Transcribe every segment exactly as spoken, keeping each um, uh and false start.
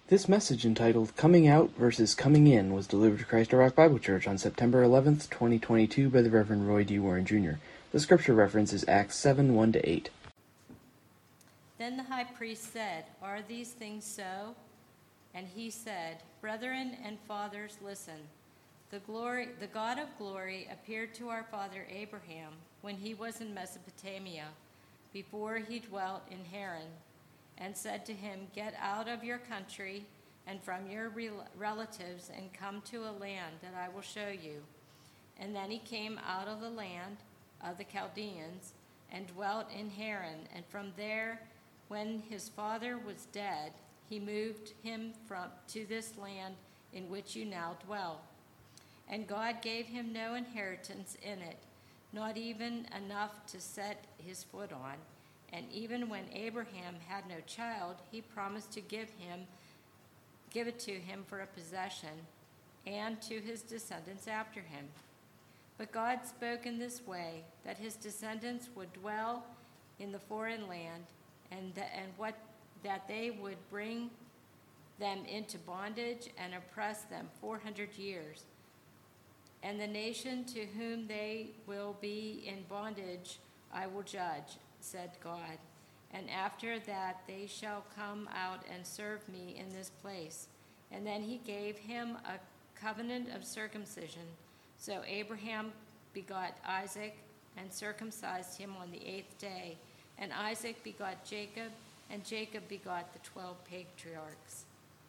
This message, entitled Coming Out versus Coming In, was delivered to Christ Our Rock Bible Church on September eleventh, twenty twenty-two by the Reverend Roy D. Warren Junior The scripture reference is Acts seven, one to eight. Then the high priest said, "Are these things so?" And he said, "Brethren and fathers, listen. The glory, the God of glory appeared to our father Abraham when he was in Mesopotamia, before he dwelt in Haran, and said to him, 'Get out of your country and from your rel- relatives and come to a land that I will show you.' And then he came out of the land of the Chaldeans and dwelt in Haran, and from there, when his father was dead, he moved him from to this land in which you now dwell. And God gave him no inheritance in it, not even enough to set his foot on. And even when Abraham had no child, he promised to give him, give it to him for a possession, and to his descendants after him. But God spoke in this way, that his descendants would dwell in the foreign land, and that, and what that they would bring them into bondage and oppress them four hundred years. And the nation to whom they will be in bondage I will judge, said God. And after that they shall come out and serve me in this place. And then he gave him a covenant of circumcision. So Abraham begot Isaac and circumcised him on the eighth day. And Isaac begot Jacob, and Jacob begot the twelve patriarchs.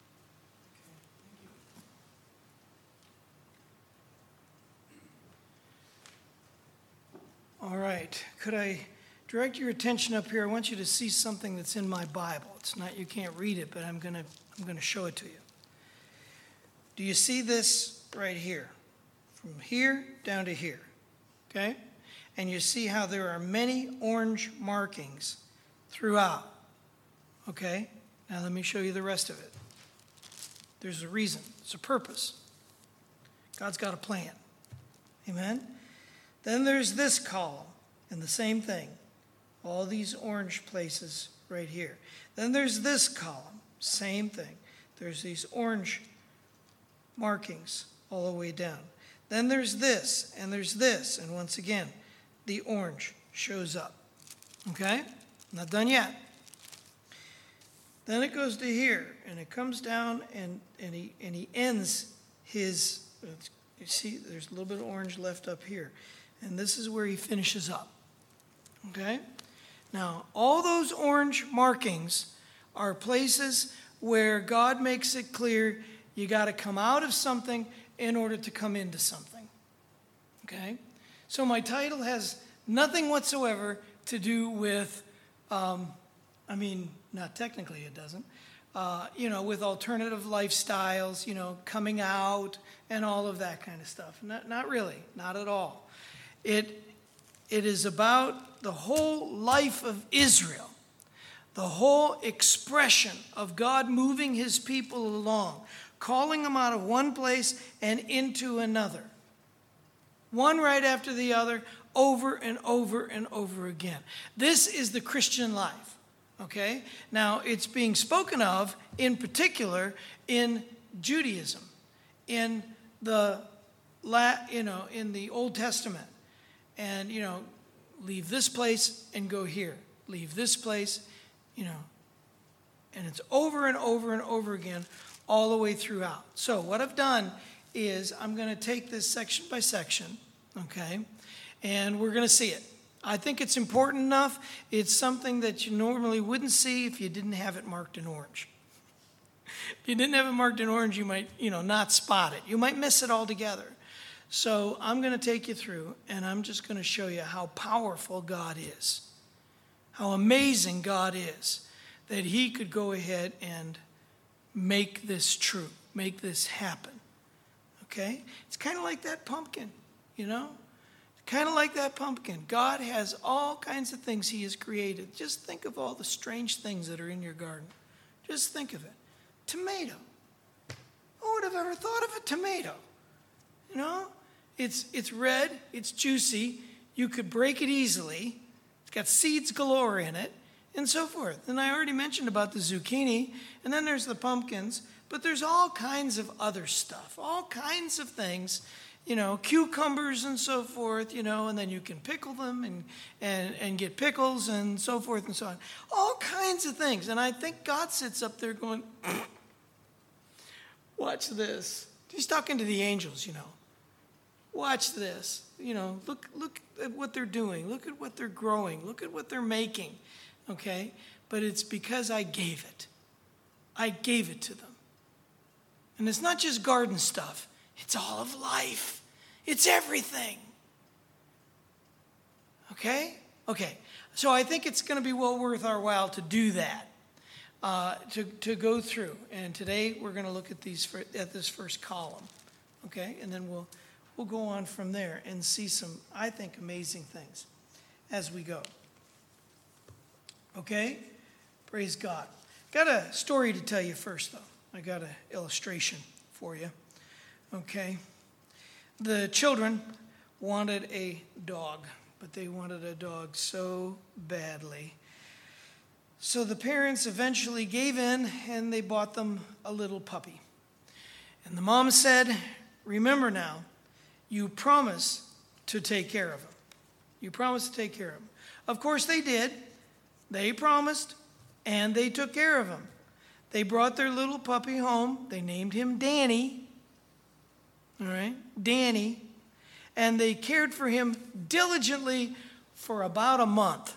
All right. Could I direct your attention up here? I want you to see something that's in my Bible. It's not, you can't read it, but I'm going to I'm going to show it to you. Do you see this right here? From here down to here. Okay? And you see how there are many orange markings throughout. Okay? Now let me show you the rest of it. There's a reason. It's a purpose. God's got a plan. Amen? Then there's this column, and the same thing. All these orange places right here. Then there's this column, same thing. There's these orange markings all the way down. Then there's this, and there's this, and once again, the orange shows up. Okay? Not done yet. Then it goes to here, and it comes down, and, and, he, and he ends his, you see, there's a little bit of orange left up here. And this is where he finishes up. Okay? Now, all those orange markings are places where God makes it clear you got to come out of something in order to come into something. Okay? So my title has nothing whatsoever to do with, um, I mean, not technically it doesn't, uh, you know, with alternative lifestyles, you know, coming out and all of that kind of stuff. Not, not really, not at all. It, it is about the whole life of Israel, the whole expression of God moving his people along, calling them out of one place and into another. One right after the other, over and over and over again. This is the Christian life, okay? Now, it's being spoken of in particular in Judaism, in the, you know, in the Old Testament. And, you know, leave this place and go here. Leave this place, you know. And it's over and over and over again all the way throughout. So what I've done is I'm going to take this section by section, okay, and we're going to see it. I think it's important enough. It's something that you normally wouldn't see if you didn't have it marked in orange. If you didn't have it marked in orange, you might, you know, not spot it. You might miss it altogether. So I'm going to take you through, and I'm just going to show you how powerful God is, how amazing God is, that he could go ahead and make this true, make this happen, okay? It's kind of like that pumpkin, you know? Kind of like that pumpkin. God has all kinds of things he has created. Just think of all the strange things that are in your garden. Just think of it. Tomato. Who would have ever thought of a tomato? You know? It's it's red, it's juicy, you could break it easily, it's got seeds galore in it, and so forth. And I already mentioned about the zucchini, and then there's the pumpkins, but there's all kinds of other stuff, all kinds of things, you know, cucumbers and so forth, you know, and then you can pickle them and, and, and get pickles and so forth and so on. All kinds of things. And I think God sits up there going, watch this. He's talking to the angels, you know. Watch this. You know, look, look at what they're doing. Look at what they're growing. Look at what they're making. Okay? But it's because I gave it. I gave it to them. And it's not just garden stuff. It's all of life. It's everything. Okay? Okay. So I think it's going to be well worth our while to do that, uh, to, to go through. And today we're going to look at these at this first column. Okay? And then we'll we'll go on from there and see some, I think, amazing things as we go. Okay? Praise God. Got a story to tell you first, though. I got an illustration for you. Okay? The children wanted a dog, but they wanted a dog so badly. So the parents eventually gave in, and they bought them a little puppy. And the mom said, remember now, you promise to take care of him. You promise to take care of him. Of course they did. They promised, and they took care of him. They brought their little puppy home. They named him Danny. All right, Danny. And they cared for him diligently for about a month.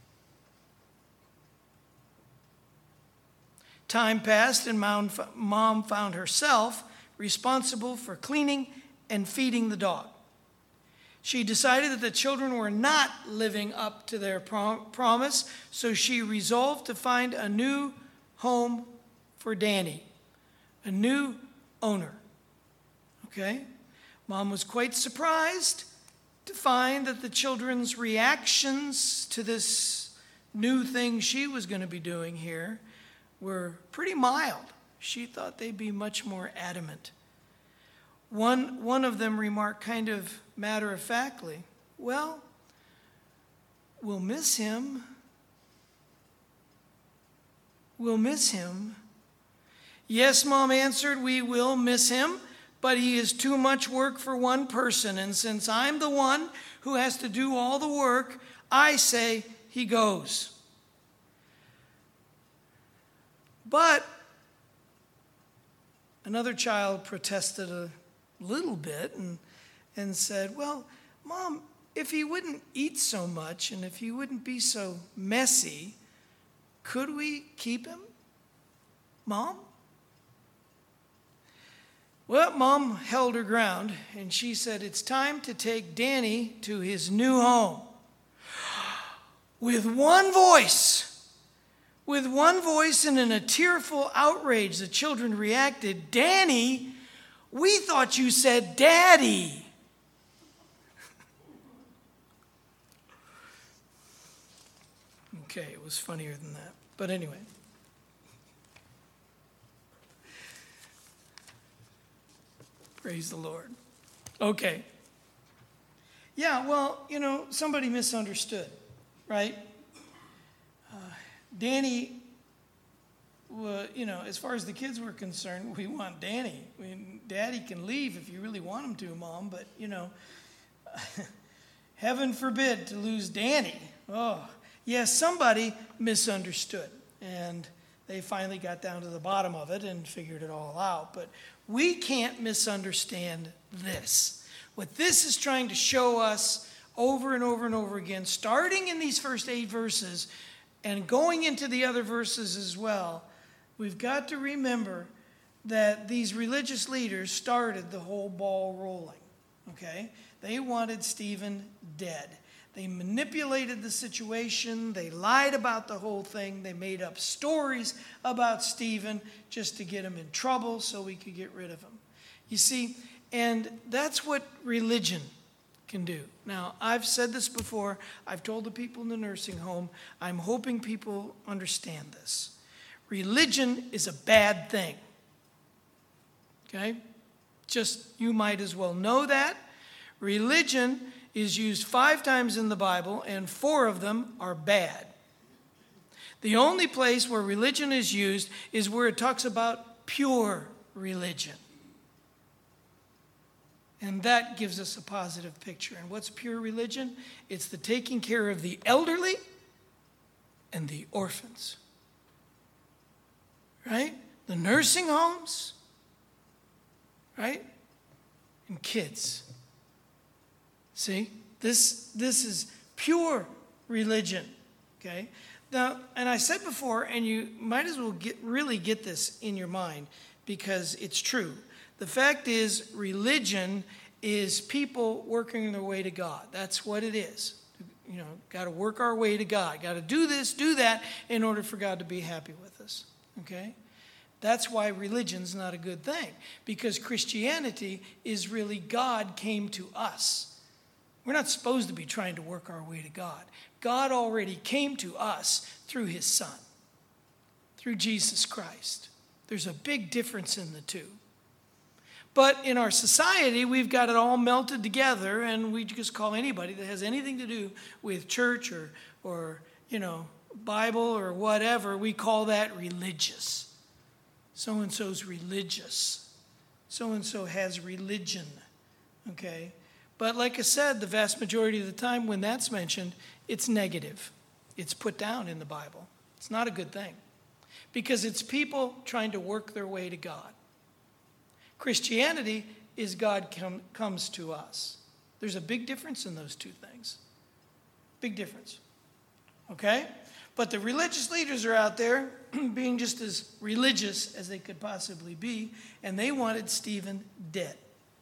Time passed, and Mom found herself responsible for cleaning and feeding the dog. She decided that the children were not living up to their prom- promise, so she resolved to find a new home for Danny, a new owner. Okay? Mom was quite surprised to find that the children's reactions to this new thing she was going to be doing here were pretty mild. She thought they'd be much more adamant. One, one of them remarked kind of matter-of-factly, well, we'll miss him. We'll miss him. Yes, Mom answered, we will miss him, but he is too much work for one person, and since I'm the one who has to do all the work, I say he goes. But another child protested a little bit and, and said, well, Mom, if he wouldn't eat so much and if he wouldn't be so messy, could we keep him, Mom? Well, Mom held her ground, and she said, it's time to take Danny to his new home. With one voice, with one voice and in a tearful outrage, the children reacted, Danny, we thought you said Daddy. Okay, it was funnier than that. But anyway. Praise the Lord. Okay. Yeah, well, you know, somebody misunderstood, right? Uh, Danny, uh, you know, as far as the kids were concerned, we want Danny. I mean, Daddy can leave if you really want him to, Mom, but, you know, heaven forbid to lose Danny. Oh, yes, yeah, somebody misunderstood, and they finally got down to the bottom of it and figured it all out. But we can't misunderstand this. What this is trying to show us over and over and over again, starting in these first eight verses and going into the other verses as well, we've got to remember that these religious leaders started the whole ball rolling. Okay? They wanted Stephen dead. They manipulated the situation. They lied about the whole thing. They made up stories about Stephen just to get him in trouble so we could get rid of him. You see, and that's what religion can do. Now, I've said this before. I've told the people in the nursing home. I'm hoping people understand this. Religion is a bad thing. Okay? Just, you might as well know that. Religion is used five times in the Bible, and four of them are bad. The only place where religion is used is where it talks about pure religion. And that gives us a positive picture. And what's pure religion? It's the taking care of the elderly and the orphans. Right? The nursing homes. Right? And kids. See? This, this is pure religion. Okay? Now, and I said before, and you might as well get really get this in your mind because it's true. The fact is, religion is people working their way to God. That's what it is. You know, got to work our way to God. Got to do this, do that in order for God to be happy with us. Okay? That's why religion's not a good thing, because Christianity is really God came to us. We're not supposed to be trying to work our way to God. God already came to us through his Son, through Jesus Christ. There's a big difference in the two. But in our society, we've got it all melted together, and we just call anybody that has anything to do with church or, or you know, Bible or whatever, we call that religious. So-and-so's religious. So-and-so has religion, okay? But like I said, the vast majority of the time when that's mentioned, it's negative. It's put down in the Bible. It's not a good thing because it's people trying to work their way to God. Christianity is God com- comes to us. There's a big difference in those two things. Big difference. Okay? But the religious leaders are out there being just as religious as they could possibly be, and they wanted Stephen dead.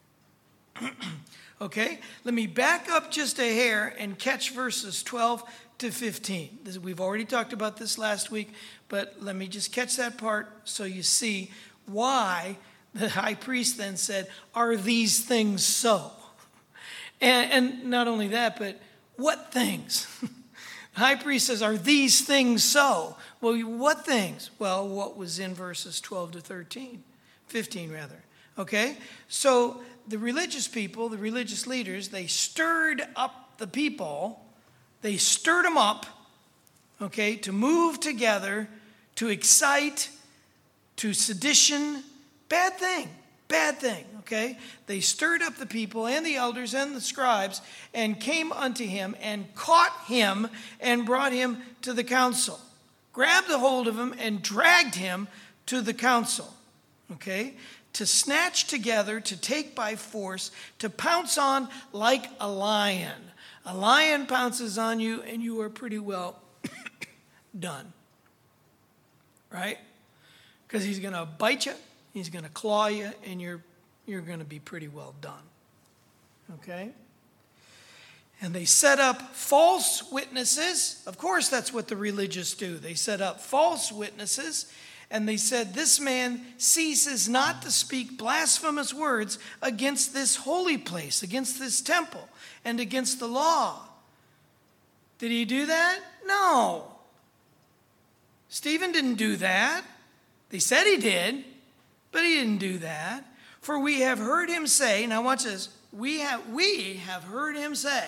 Okay, let me back up just a hair and catch verses twelve to fifteen. This, we've already talked about this last week, but let me just catch that part so you see why the high priest then said, are these things so? And, and not only that, but what things? The high priest says, are these things so? Well, what things? Well, what was in verses twelve to thirteen, fifteen rather. Okay, so the religious people, the religious leaders, they stirred up the people. They stirred them up, okay, to move together, to excite, to sedition. Bad thing, bad thing, okay? They stirred up the people and the elders and the scribes and came unto him and caught him and brought him to the council. Grabbed a hold of him and dragged him to the council, okay? To snatch together, to take by force, to pounce on like a lion. A lion pounces on you and you are pretty well done. Right? Because he's going to bite you, he's going to claw you, and you're, you're going to be pretty well done. Okay? And they set up false witnesses. Of course, that's what the religious do. They set up false witnesses. And they said, this man ceases not to speak blasphemous words against this holy place, against this temple, and against the law. Did he do that? No. Stephen didn't do that. They said he did, but he didn't do that. For we have heard him say, now watch this, we have, we have heard him say,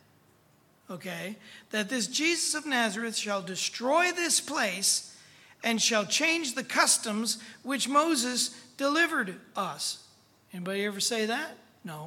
okay, that this Jesus of Nazareth shall destroy this place and shall change the customs which Moses delivered us. Anybody ever say that? No.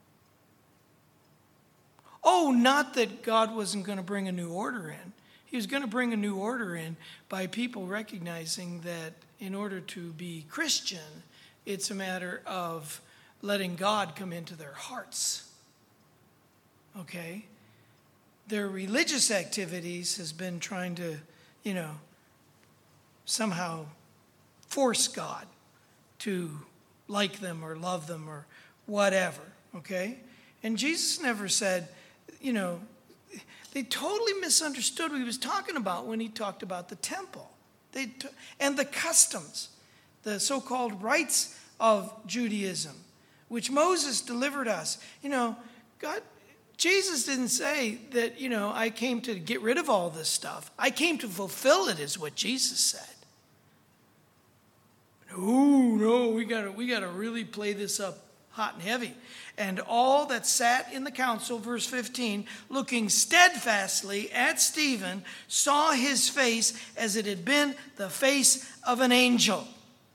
Oh, not that God wasn't going to bring a new order in. He was going to bring a new order in by people recognizing that in order to be Christian, it's a matter of letting God come into their hearts. Okay? Their religious activities has been trying to, you know, somehow force God to like them or love them or whatever, okay? And Jesus never said, you know, they totally misunderstood what he was talking about when he talked about the temple they t- and the customs, the so-called rites of Judaism, which Moses delivered us. You know, God, Jesus didn't say that, you know, I came to get rid of all this stuff. I came to fulfill it, is what Jesus said. No, no, we gotta we gotta really play this up hot and heavy. And all that sat in the council, verse fifteen, looking steadfastly at Stephen, saw his face as it had been the face of an angel.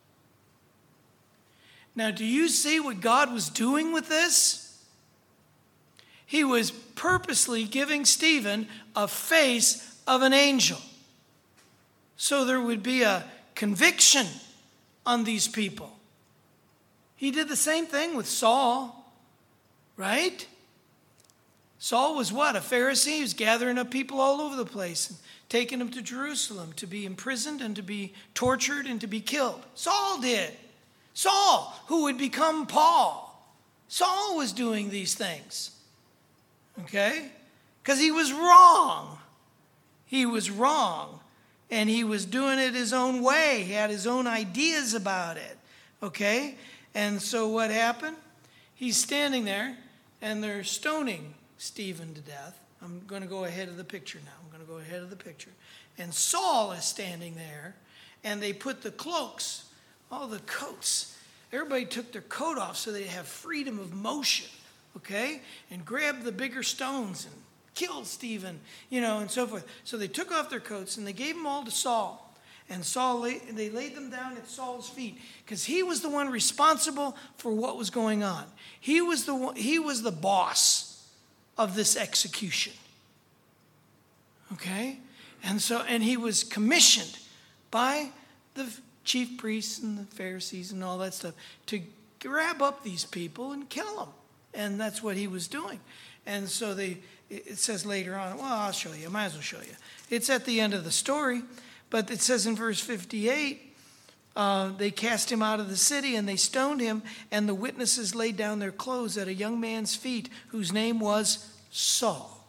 Now, do you see what God was doing with this? He was purposely giving Stephen a face of an angel. So there would be a conviction on these people. He did the same thing with Saul, right? Saul was what? A Pharisee. He was gathering up people all over the place and taking them to Jerusalem to be imprisoned and to be tortured and to be killed. Saul did. Saul, who would become Paul. Saul was doing these things. Okay? Because he was wrong. He was wrong. And he was doing it his own way. He had his own ideas about it. Okay? And so what happened? He's standing there, and they're stoning Stephen to death. I'm going to go ahead of the picture now. I'm going to go ahead of the picture. And Saul is standing there, and they put the cloaks, all the coats. Everybody took their coat off so they'd have freedom of motion, okay? And grabbed the bigger stones and killed Stephen, you know, and so forth. So they took off their coats, and they gave them all to Saul. And Saul, lay, they laid them down at Saul's feet because he was the one responsible for what was going on. He was the one, he was the boss of this execution. Okay? And so, and he was commissioned by the chief priests and the Pharisees and all that stuff to grab up these people and kill them. And that's what he was doing. And so they, it says later on, well, I'll show you. I might as well show you. It's at the end of the story. But it says in verse fifty-eight, uh, they cast him out of the city and they stoned him, and the witnesses laid down their clothes at a young man's feet whose name was Saul.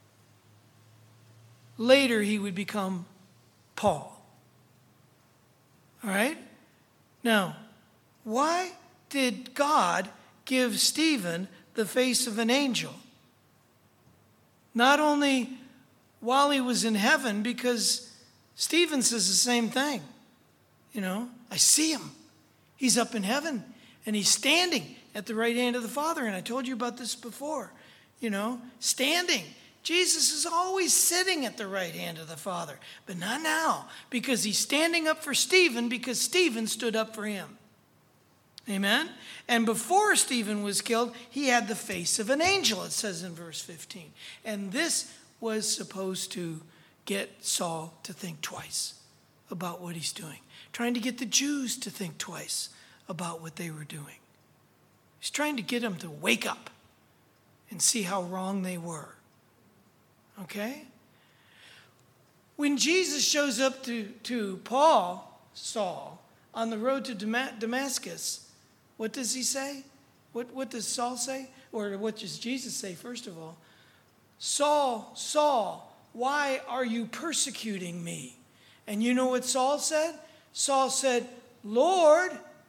Later he would become Paul. All right? Now, why did God give Stephen the face of an angel? Not only while he was in heaven, because Stephen says the same thing. You know, I see him. He's up in heaven, and he's standing at the right hand of the Father. And I told you about this before. You know, standing. Jesus is always sitting at the right hand of the Father, but not now, because he's standing up for Stephen, because Stephen stood up for him. Amen? And before Stephen was killed, he had the face of an angel, it says in verse fifteen. And this was supposed to get Saul to think twice about what he's doing. Trying to get the Jews to think twice about what they were doing. He's trying to get them to wake up and see how wrong they were. Okay? When Jesus shows up to, to Paul, Saul, on the road to Damascus, what does he say? What, what does Saul say? Or what does Jesus say, first of all? Saul, Saul, why are you persecuting me? And you know what Saul said? Saul said, Lord,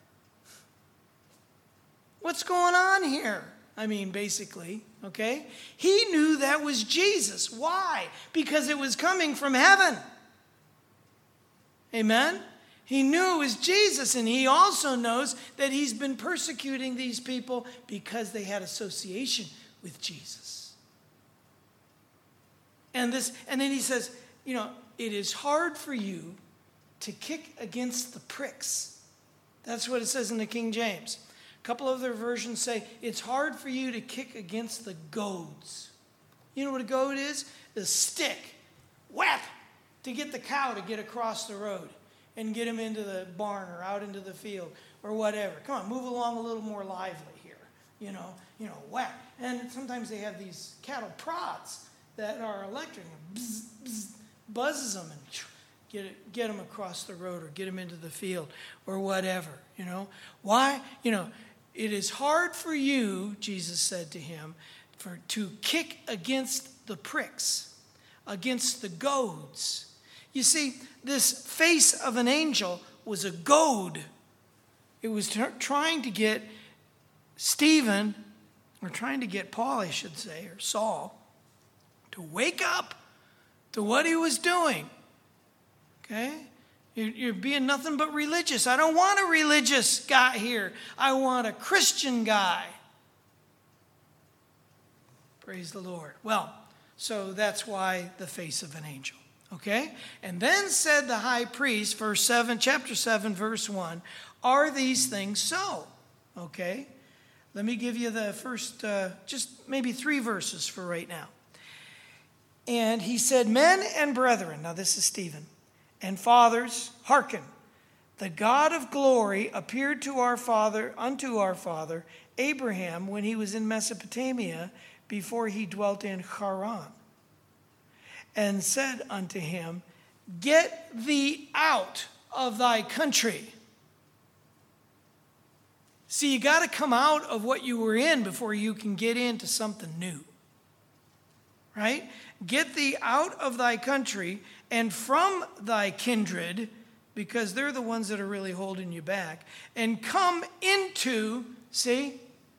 what's going on here? I mean, basically, okay? He knew that was Jesus. Why? Because it was coming from heaven. Amen? He knew it was Jesus, and he also knows that he's been persecuting these people because they had association with Jesus. And this, and then he says, you know, it is hard for you to kick against the pricks. That's what it says in the King James. A couple of other versions say, it's hard for you to kick against the goads. You know what a goad is? The stick. Whap! To get the cow to get across the road and get him into the barn or out into the field or whatever. Come on, move along a little more lively here. You know, you know, whack. And sometimes they have these cattle prods that are electric, and bzz, bzz, buzzes them and get it, get them across the road or get them into the field or whatever, you know. Why? You know, it is hard for you, Jesus said to him, for to kick against the pricks, against the goads. You see, this face of an angel was a goad. It was t- trying to get Stephen, or trying to get Paul, I should say, or Saul, to wake up to what he was doing. Okay? You're, you're being nothing but religious. I don't want a religious guy here. I want a Christian guy. Praise the Lord. Well, so that's why the face of an angel. Okay? And then said the high priest, verse seven, chapter seven, verse one, are these things so? Okay? Let me give you the first, uh, just maybe three verses for right now. And he said, men and brethren, now this is Stephen, and fathers, hearken. The God of glory appeared to our father, unto our father, Abraham, when he was in Mesopotamia, before he dwelt in Haran, and said unto him, get thee out of thy country. See, you got to come out of what you were in before you can get into something new. Right? Get thee out of thy country and from thy kindred, because they're the ones that are really holding you back, and come into, see,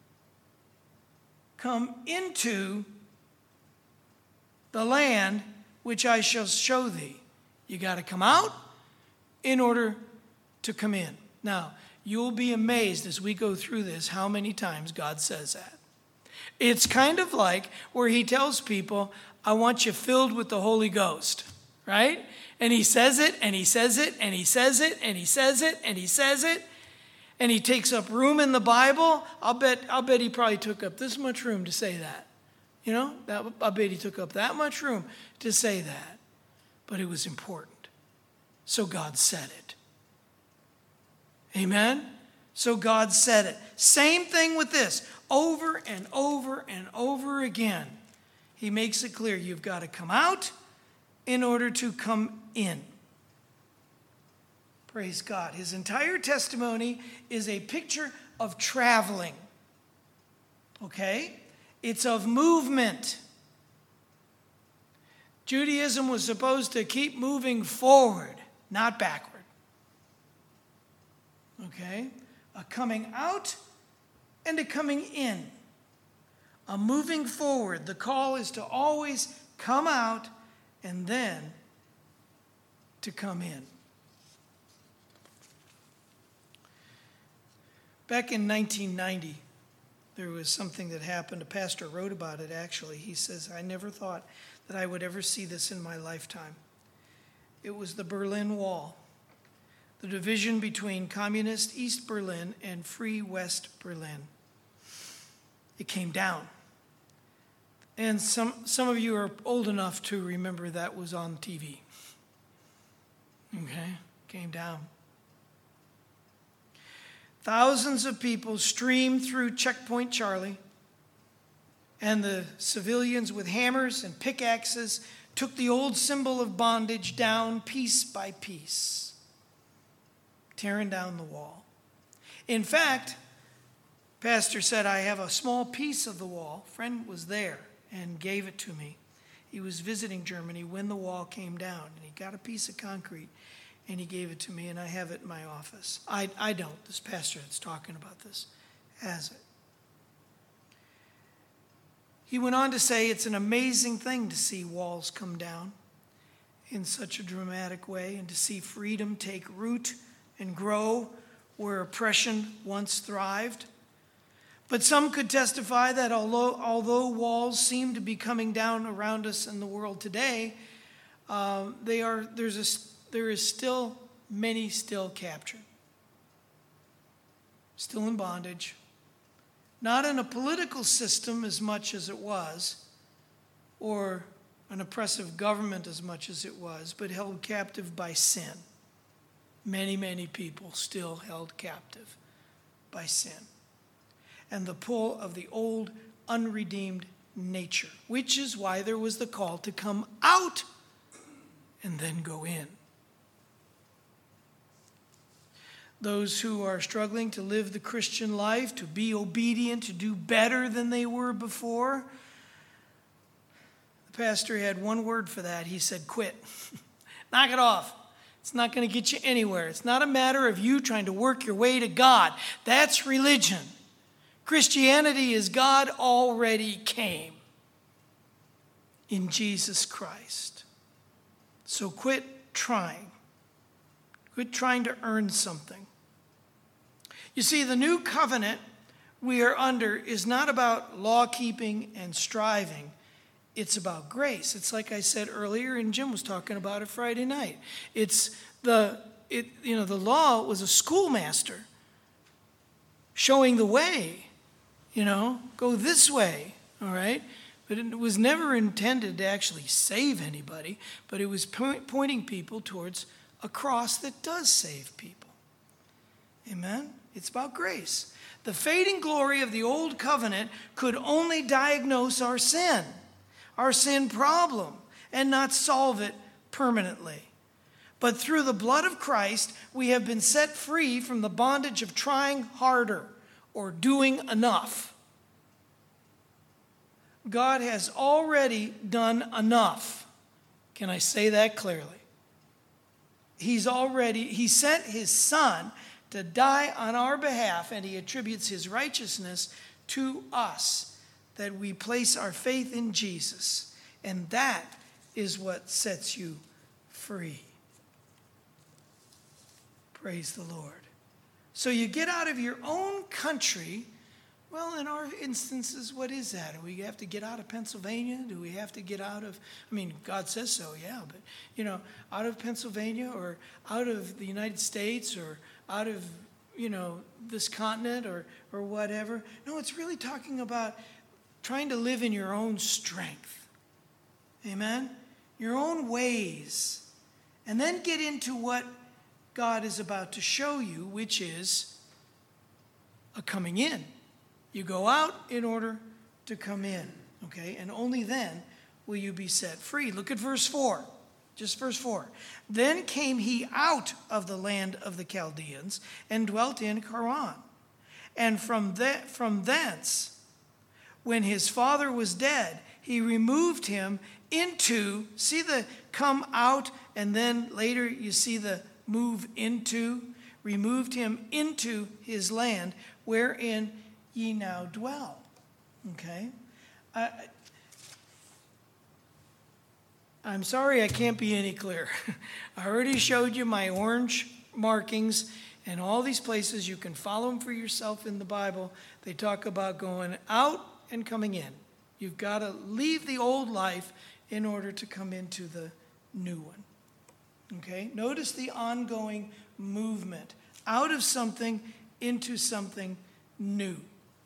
come into the land which I shall show thee. You got to come out in order to come in. Now, you'll be amazed as we go through this how many times God says that. It's kind of like where he tells people, I want you filled with the Holy Ghost, right? And he says it, and he says it, and he says it, and he says it, and he says it, and he takes up room in the Bible. I'll bet, I'll bet he probably took up this much room to say that. You know, that, I bet he took up that much room to say that. But it was important. So God said it. Amen? So God said it. Same thing with this. Over and over and over again. He makes it clear you've got to come out in order to come in. Praise God. His entire testimony is a picture of traveling. Okay? It's of movement. Judaism was supposed to keep moving forward, not backward. Okay? A coming out and a coming in. A moving forward. The call is to always come out and then to come in. Back in nineteen ninety, there was something that happened. A pastor wrote about it, actually. He says, I never thought that I would ever see this in my lifetime. It was the Berlin Wall, the division between communist East Berlin and free West Berlin. It came down. And some, some of you are old enough to remember that was on T V. Okay? Came down. Thousands of people streamed through Checkpoint Charlie, and the civilians with hammers and pickaxes took the old symbol of bondage down piece by piece, tearing down the wall. In fact, pastor said, I have a small piece of the wall. Friend was there and gave it to me. He was visiting Germany when the wall came down, and he got a piece of concrete, and he gave it to me, and I have it in my office. I, I don't. This pastor that's talking about this has it. He went on to say it's an amazing thing to see walls come down in such a dramatic way, and to see freedom take root and grow where oppression once thrived. But some could testify that although, although walls seem to be coming down around us in the world today, uh, they are there's a, there is still many still captured, still in bondage, not in a political system as much as it was, or an oppressive government as much as it was, but held captive by sin. Many, many people still held captive by sin and the pull of the old, unredeemed nature, which is why there was the call to come out and then go in. Those who are struggling to live the Christian life, to be obedient, to do better than they were before, the pastor had one word for that. He said, quit. Knock it off. It's not going to get you anywhere. It's not a matter of you trying to work your way to God. That's religion. Christianity is God already came in Jesus Christ. So quit trying. Quit trying to earn something. You see, the new covenant we are under is not about law keeping and striving. It's about grace. It's like I said earlier, and Jim was talking about it Friday night. It's the, it, you know, the law was a schoolmaster showing the way, you know, go this way, all right? But it was never intended to actually save anybody, but it was po- pointing people towards a cross that does save people. Amen? It's about grace. The fading glory of the old covenant could only diagnose our sin, our sin problem, and not solve it permanently. But through the blood of Christ, we have been set free from the bondage of trying harder or doing enough. God has already done enough. Can I say that clearly? He's already, he sent his son to die on our behalf, and he attributes his righteousness to us, that we place our faith in Jesus. And that is what sets you free. Praise the Lord. So you get out of your own country. Well, in our instances, what is that? Do we have to get out of Pennsylvania? Do we have to get out of, I mean, God says so, yeah, but, you know, out of Pennsylvania or out of the United States or out of, you know, this continent or, or whatever. No, it's really talking about trying to live in your own strength. Amen? Your own ways. And then get into what God is about to show you, which is a coming in. You go out in order to come in, okay? And only then will you be set free. Look at verse four, just verse four. Then came he out of the land of the Chaldeans and dwelt in Haran. And from, the, from thence, when his father was dead, he removed him into, see the come out, and then later you see the move into, removed him into his land, wherein ye now dwell. Okay? I, I'm sorry I can't be any clearer. I already showed you my orange markings and all these places. You can follow them for yourself in the Bible. They talk about going out and coming in. You've got to leave the old life in order to come into the new one. Okay? Notice the ongoing movement out of something into something new.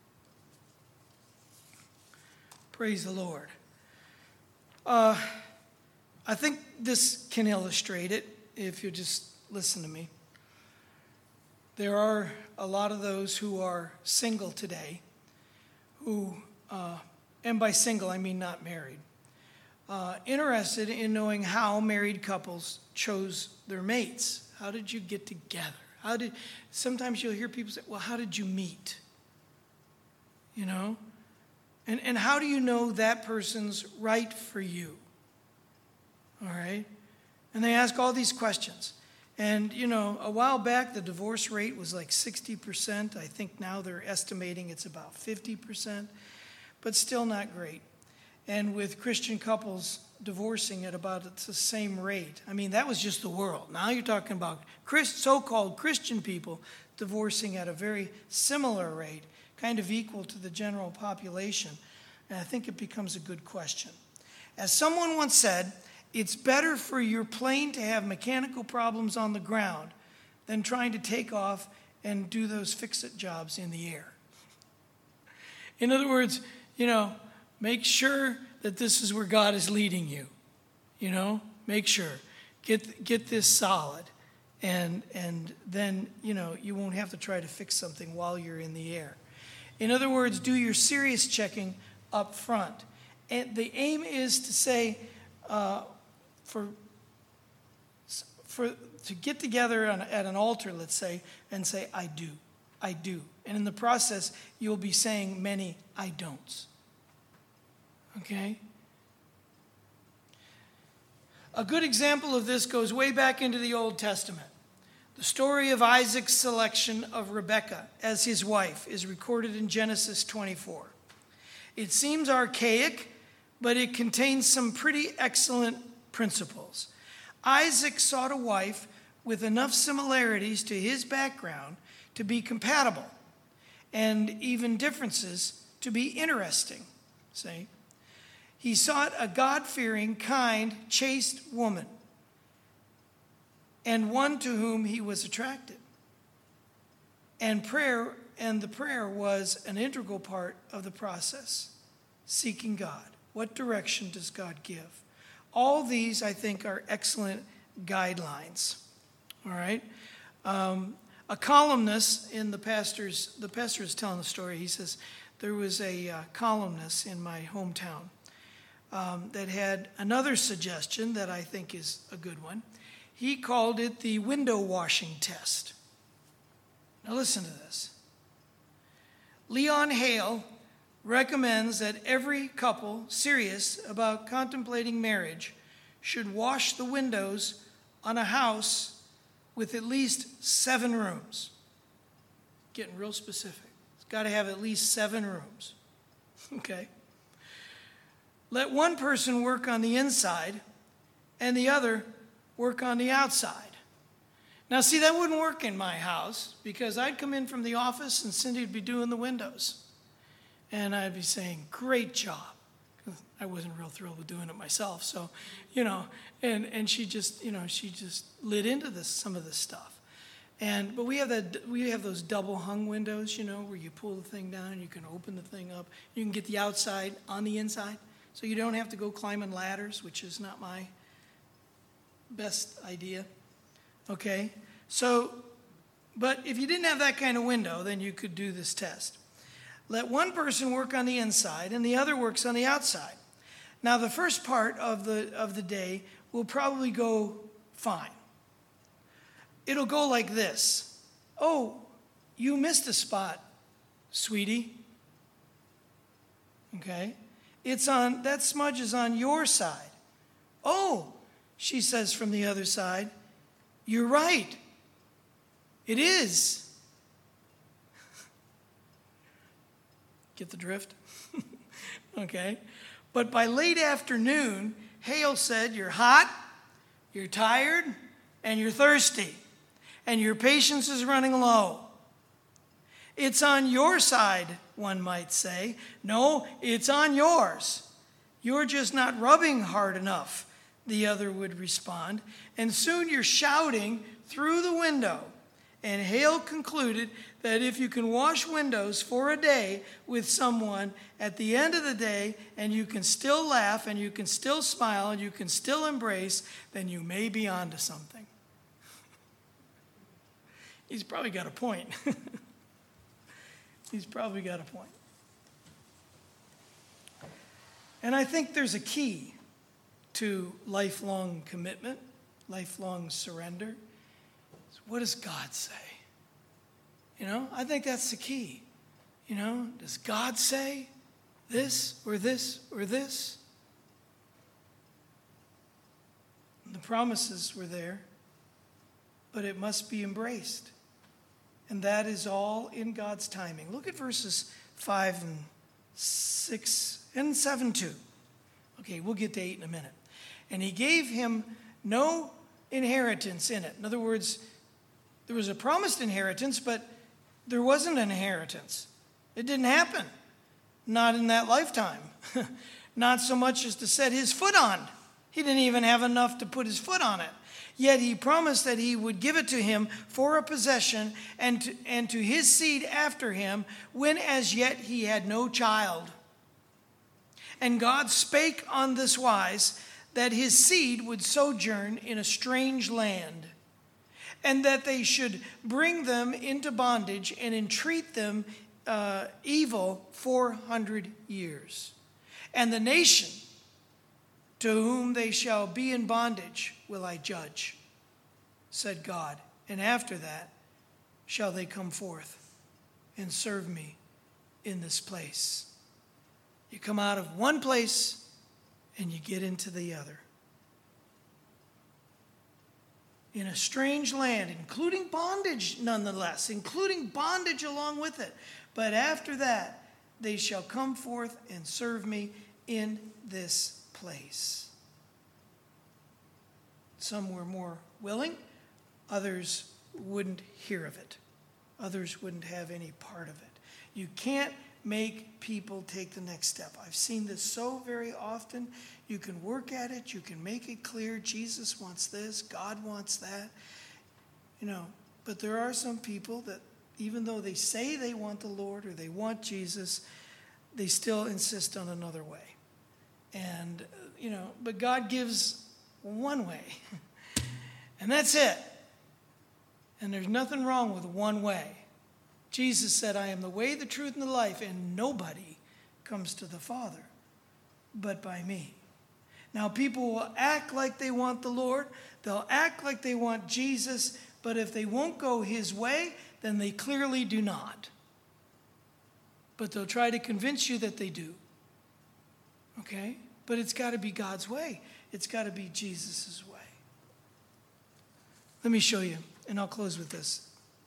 Praise the Lord. Uh, I think this can illustrate it if you just listen to me. There are a lot of those who are single today, who, uh, and by single I mean not married, uh, interested in knowing how married couples chose their mates. How did you get together? How did? Sometimes you'll hear people say, well, how did you meet? You know? And, and how do you know that person's right for you? All right? And they ask all these questions. And, you know, a while back, the divorce rate was like sixty percent. I think now they're estimating it's about fifty percent, but still not great. And with Christian couples divorcing at about the same rate. I mean, that was just the world. Now you're talking about Christ, so-called Christian people divorcing at a very similar rate, kind of equal to the general population. And I think it becomes a good question. As someone once said, it's better for your plane to have mechanical problems on the ground than trying to take off and do those fix-it jobs in the air. In other words, you know, make sure that this is where God is leading you. You know, make sure. Get get this solid. And and then, you know, you won't have to try to fix something while you're in the air. In other words, do your serious checking up front. And the aim is to say, uh, for for to get together on, at an altar, let's say, and say, I do, I do. And in the process, you'll be saying many I don'ts. Okay? A good example of this goes way back into the Old Testament. The story of Isaac's selection of Rebekah as his wife is recorded in Genesis twenty-four. It seems archaic, but it contains some pretty excellent principles. Isaac sought a wife with enough similarities to his background to be compatible, and even differences to be interesting. See? He sought a God-fearing, kind, chaste woman, and one to whom he was attracted. And prayer, and the prayer was an integral part of the process, seeking God. What direction does God give? All these, I think, are excellent guidelines. All right? Um, a columnist in the pastor's, the pastor is telling the story. He says, there was a uh, columnist in my hometown um, that had another suggestion that I think is a good one. He called it the window washing test. Now listen to this. Leon Hale recommends that every couple serious about contemplating marriage should wash the windows on a house with at least seven rooms. Getting real specific. It's got to have at least seven rooms. Okay? Let one person work on the inside and the other work on the outside. Now, see, that wouldn't work in my house because I'd come in from the office and Cindy would be doing the windows. And I'd be saying, great job. I wasn't real thrilled with doing it myself. So, you know, and, and she just, you know, she just lit into this, some of this stuff. And, but we have that, we have those double hung windows, you know, where you pull the thing down and you can open the thing up. You can get the outside on the inside. So you don't have to go climbing ladders, which is not my best idea. Okay? So, but if you didn't have that kind of window, then you could do this test. Let one person work on the inside and the other works on the outside. Now, the first part of the of the day will probably go fine. It'll go like this. Oh, you missed a spot, sweetie. Okay? It's on, that smudge is on your side. Oh, she says from the other side, you're right. It is. Get the drift? Okay. But by late afternoon, Hale said, you're hot, you're tired, and you're thirsty, and your patience is running low. It's on your side, one might say. No, it's on yours. You're just not rubbing hard enough, the other would respond. And soon you're shouting through the window. And Hale concluded that if you can wash windows for a day with someone at the end of the day, and you can still laugh, and you can still smile, and you can still embrace, then you may be onto something. He's probably got a point. He's probably got a point. And I think there's a key to lifelong commitment, lifelong surrender. What does God say? You know, I think that's the key. You know, does God say this or this or this? And the promises were there, but it must be embraced. And that is all in God's timing. Look at verses five and six and seven too. Okay, we'll get to eight in a minute. And he gave him no inheritance in it. In other words, there was a promised inheritance, but there wasn't an inheritance. It didn't happen. Not in that lifetime. Not so much as to set his foot on. He didn't even have enough to put his foot on it. Yet he promised that he would give it to him for a possession and to, and to his seed after him when as yet he had no child. And God spake on this wise, that his seed would sojourn in a strange land, and that they should bring them into bondage and entreat them uh, evil four hundred years. And the nation to whom they shall be in bondage will I judge, said God. And after that shall they come forth and serve me in this place. You come out of one place and you get into the other. In a strange land, including bondage nonetheless, including bondage along with it. But after that, they shall come forth and serve me in this place. Some were more willing, others wouldn't hear of it. others wouldn't have any part of it. You can't make people take the next step. I've seen this so very often. You can work at it. You can make it clear. Jesus wants this. God wants that. You know, but there are some people that even though they say they want the Lord or they want Jesus, they still insist on another way. And, you know, but God gives one way. And that's it. And there's nothing wrong with one way. Jesus said, I am the way, the truth, and the life, and nobody comes to the Father but by me. Now, people will act like they want the Lord. They'll act like they want Jesus, but if they won't go his way, then they clearly do not. But they'll try to convince you that they do. Okay? But it's got to be God's way. It's got to be Jesus' way. Let me show you, and I'll close with this.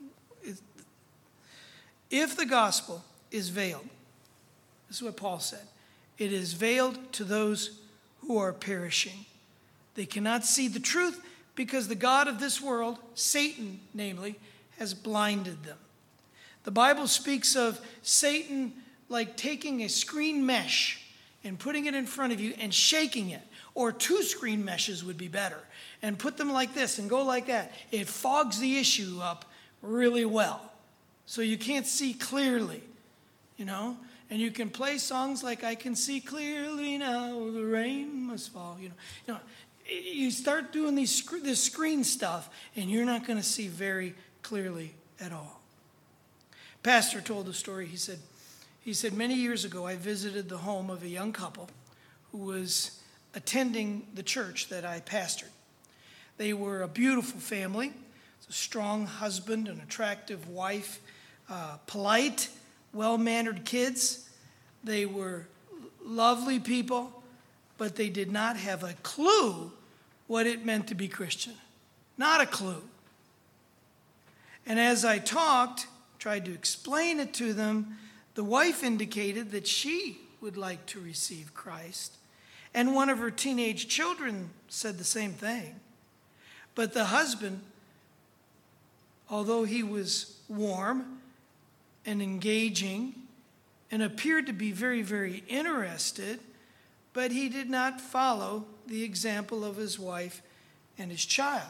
If the gospel is veiled, this is what Paul said, it is veiled to those who are perishing. They cannot see the truth because the god of this world, Satan, namely, has blinded them. The Bible speaks of Satan like taking a screen mesh and putting it in front of you and shaking it. Or two screen meshes would be better. And put them like this and go like that. It fogs the issue up really well. So you can't see clearly, you know. And you can play songs like I Can See Clearly Now, the Rain Must Fall. You know, you know you start doing these this screen stuff and you're not going to see very clearly at all. Pastor told a story. He said, he said, many years ago I visited the home of a young couple who was attending the church that I pastored. They were a beautiful family, a strong husband, an attractive wife, uh, polite, well-mannered kids. They were lovely people, but they did not have a clue what it meant to be Christian. Not a clue. And as I talked, tried to explain it to them, the wife indicated that she would like to receive Christ. And one of her teenage children said the same thing. But the husband, although he was warm and engaging and appeared to be very, very interested, but he did not follow the example of his wife and his child.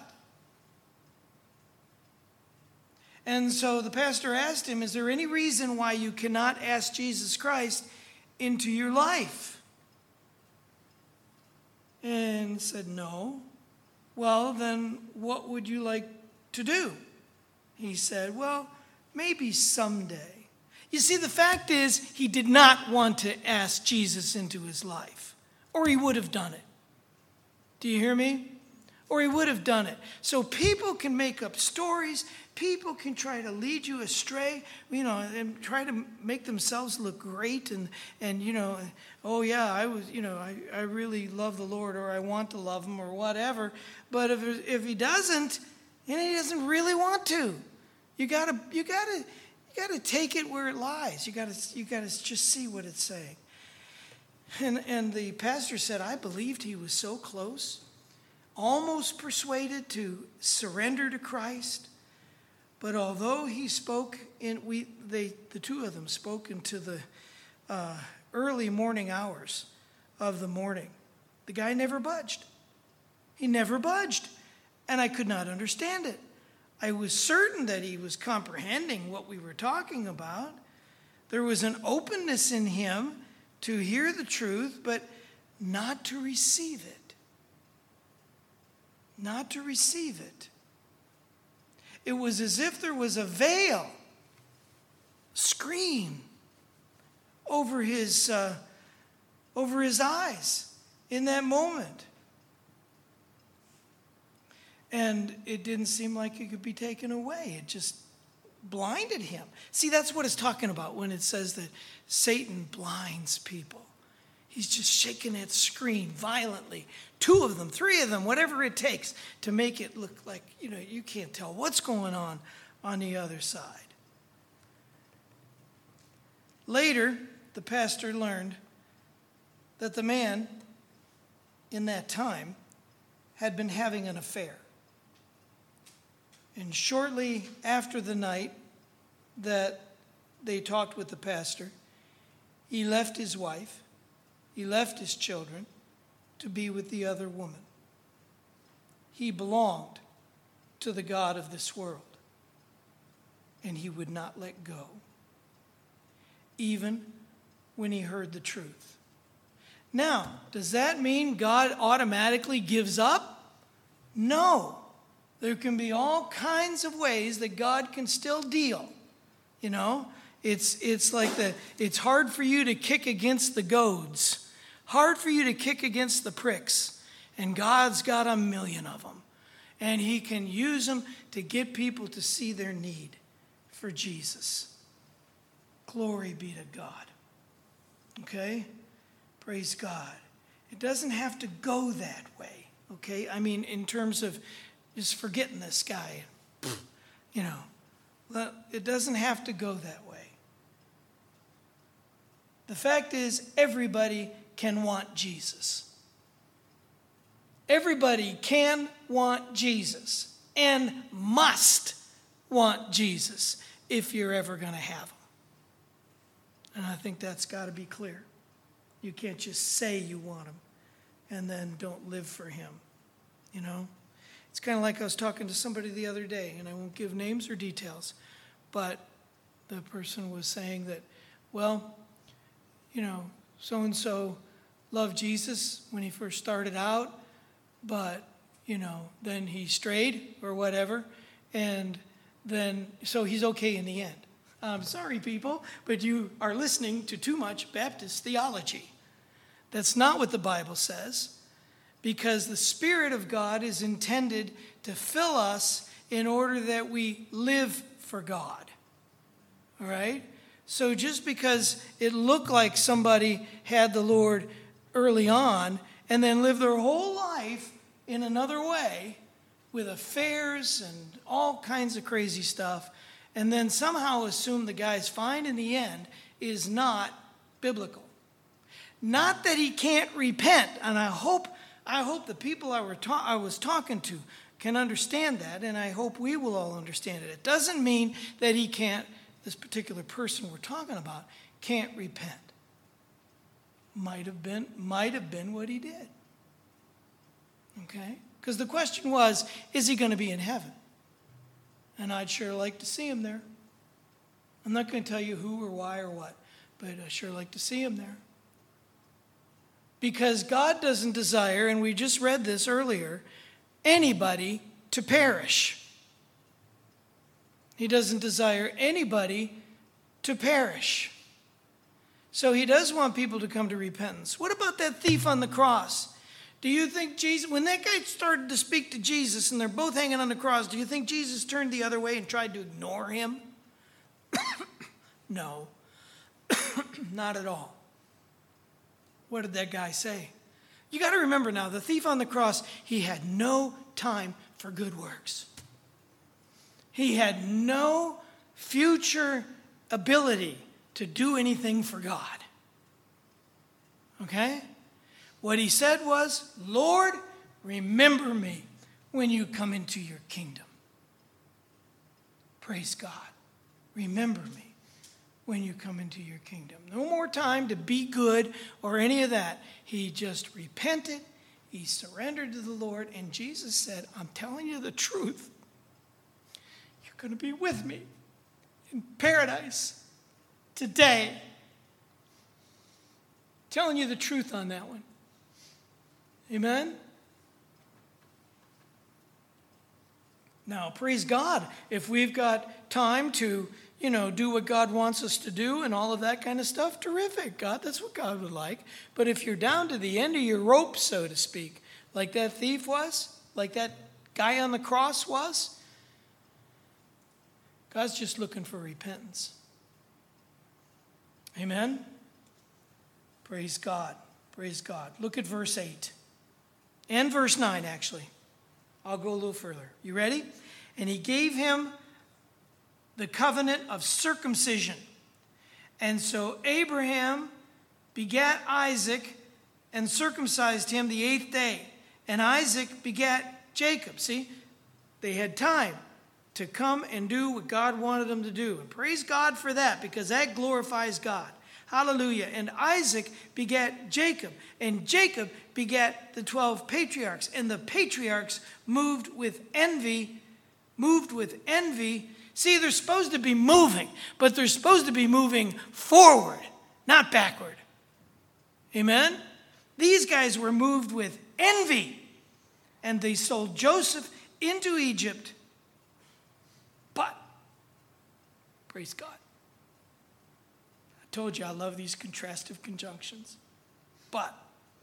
And so the pastor asked him, is there any reason why you cannot ask Jesus Christ into your life? And said, no. Well, then what would you like to do? He said, well, maybe someday. You see, the fact is, he did not want to ask Jesus into his life, or he would have done it. Do you hear me? Or he would have done it. So people can make up stories. People can try to lead you astray, you know, and try to make themselves look great. And, and you know, oh, yeah, I was, you know, I, I really love the Lord, or I want to love him, or whatever. But if, if he doesn't, and he doesn't really want to, you gotta, you gotta, you gotta take it where it lies. You gotta, you gotta just see what it's saying. And, and the pastor said, I believed he was so close, almost persuaded to surrender to Christ. But although he spoke, in we they the two of them spoke into the uh, early morning hours of the morning, the guy never budged. He never budged, and I could not understand it. I was certain that he was comprehending what we were talking about. There was an openness in him to hear the truth, but not to receive it. Not to receive it. It was as if there was a veil, screen, over his, uh, over his eyes in that moment. And it didn't seem like it could be taken away. It just blinded him. See, that's what it's talking about when it says that Satan blinds people. He's just shaking that screen violently. Two of them, three of them, whatever it takes to make it look like, you know, you can't tell what's going on on the other side. Later, the pastor learned that the man in that time had been having an affair. And shortly after the night that they talked with the pastor, he left his wife, he left his children to be with the other woman. He belonged to the god of this world, and he would not let go, even when he heard the truth. Now, does that mean God automatically gives up? No. There can be all kinds of ways that God can still deal. You know, it's it's like the it's hard for you to kick against the goads, hard for you to kick against the pricks, and God's got a million of them, and he can use them to get people to see their need for Jesus. Glory be to God. Okay? Praise God. It doesn't have to go that way, okay? I mean, in terms of just forgetting this guy, you know, it doesn't have to go that way. The fact is, everybody can want Jesus. Everybody can want Jesus and must want Jesus if you're ever going to have him. And I think that's got to be clear. You can't just say you want him and then don't live for him, you know? It's kind of like I was talking to somebody the other day, and I won't give names or details, but the person was saying that, well, you know, so-and-so loved Jesus when he first started out, but, you know, then he strayed or whatever, and then, so he's okay in the end. I'm sorry, people, but you are listening to too much Baptist theology. That's not what the Bible says, because the Spirit of God is intended to fill us in order that we live for God. All right? So just because it looked like somebody had the Lord early on and then lived their whole life in another way with affairs and all kinds of crazy stuff, and then somehow assume the guy's fine in the end, is not biblical. Not that he can't repent, and I hope I hope the people I, were ta- I was talking to can understand that, and I hope we will all understand it. It doesn't mean that he can't, this particular person we're talking about, can't repent. Might have been, might have been what he did. Okay? Because the question was, is he going to be in heaven? And I'd sure like to see him there. I'm not going to tell you who or why or what, but I'd sure like to see him there. Because God doesn't desire, and we just read this earlier, anybody to perish. He doesn't desire anybody to perish. So he does want people to come to repentance. What about that thief on the cross? Do you think Jesus, when that guy started to speak to Jesus and they're both hanging on the cross, do you think Jesus turned the other way and tried to ignore him? No, not at all. What did that guy say? You got to remember now, the thief on the cross, he had no time for good works. He had no future ability to do anything for God. Okay? What he said was, Lord, remember me when you come into your kingdom. Praise God. Remember me when you come into your kingdom. No more time to be good or any of that. He just repented. He surrendered to the Lord. And Jesus said, I'm telling you the truth. You're going to be with me in paradise today. Telling you the truth on that one. Amen? Now, praise God, if we've got time to, you know, do what God wants us to do and all of that kind of stuff, terrific. God, that's what God would like. But if you're down to the end of your rope, so to speak, like that thief was, like that guy on the cross was, God's just looking for repentance. Amen? Praise God. Praise God. Look at verse eight. And verse nine, actually. I'll go a little further. You ready? And he gave him the covenant of circumcision. And so Abraham begat Isaac and circumcised him the eighth day. And Isaac begat Jacob. See, they had time to come and do what God wanted them to do. And praise God for that, because that glorifies God. Hallelujah. And Isaac begat Jacob, and Jacob begat the twelve patriarchs, and the patriarchs moved with envy, moved with envy. See, they're supposed to be moving, but they're supposed to be moving forward, not backward. Amen? These guys were moved with envy, and they sold Joseph into Egypt. But, praise God. I told you I love these contrastive conjunctions. But,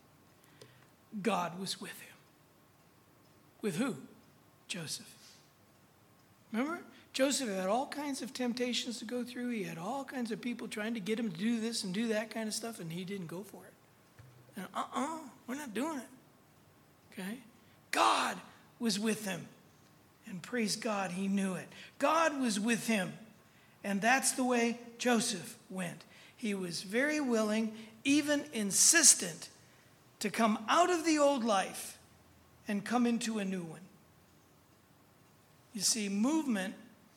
God was with him. With who? Joseph. Remember? Joseph had all kinds of temptations to go through. He had all kinds of people trying to get him to do this and do that kind of stuff, and he didn't go for it. And uh-uh, we're not doing it. Okay? God was with him. And praise God, he knew it. God was with him. And that's the way Joseph went. He was very willing, even insistent, to come out of the old life and come into a new one. You see, movement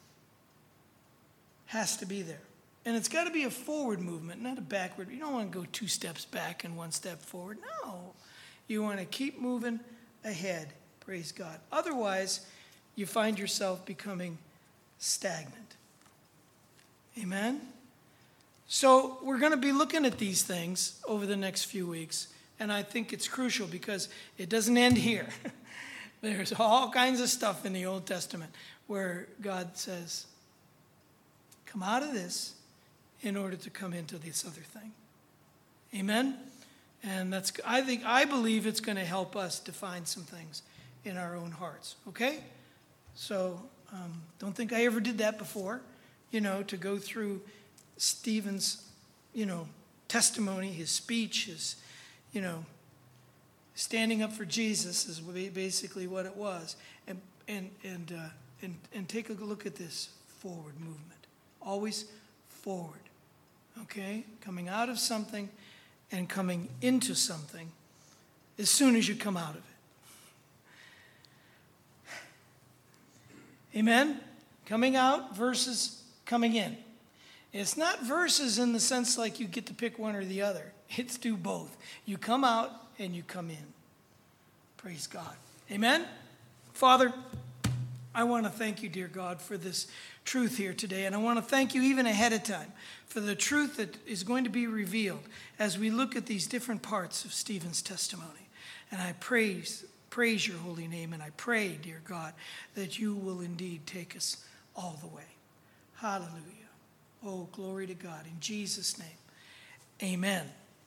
has to be there. And it's got to be a forward movement, not a backward. You don't want to go two steps back and one step forward. No. You want to keep moving ahead. Praise God. Otherwise, you find yourself becoming stagnant. Amen? So we're going to be looking at these things over the next few weeks. And I think it's crucial because it doesn't end here. There's all kinds of stuff in the Old Testament where God says, come out of this in order to come into this other thing. Amen? And that's, I think, I believe it's going to help us define some things in our own hearts. Okay? So, um, don't think I ever did that before, you know, to go through Stephen's, you know, testimony, his speech, his, you know, standing up for Jesus is basically what it was. And and and uh, and and take a look at this forward movement. Always forward. Okay? Coming out of something and coming into something as soon as you come out of it. Amen? Coming out versus coming in. It's not versus in the sense like you get to pick one or the other. It's do both. You come out and you come in. Praise God. Amen? Father, I want to thank you, dear God, for this truth here today. And I want to thank you even ahead of time for the truth that is going to be revealed as we look at these different parts of Stephen's testimony. And I praise, praise your holy name. And I pray, dear God, that you will indeed take us all the way. Hallelujah. Oh, glory to God. In Jesus' name, amen.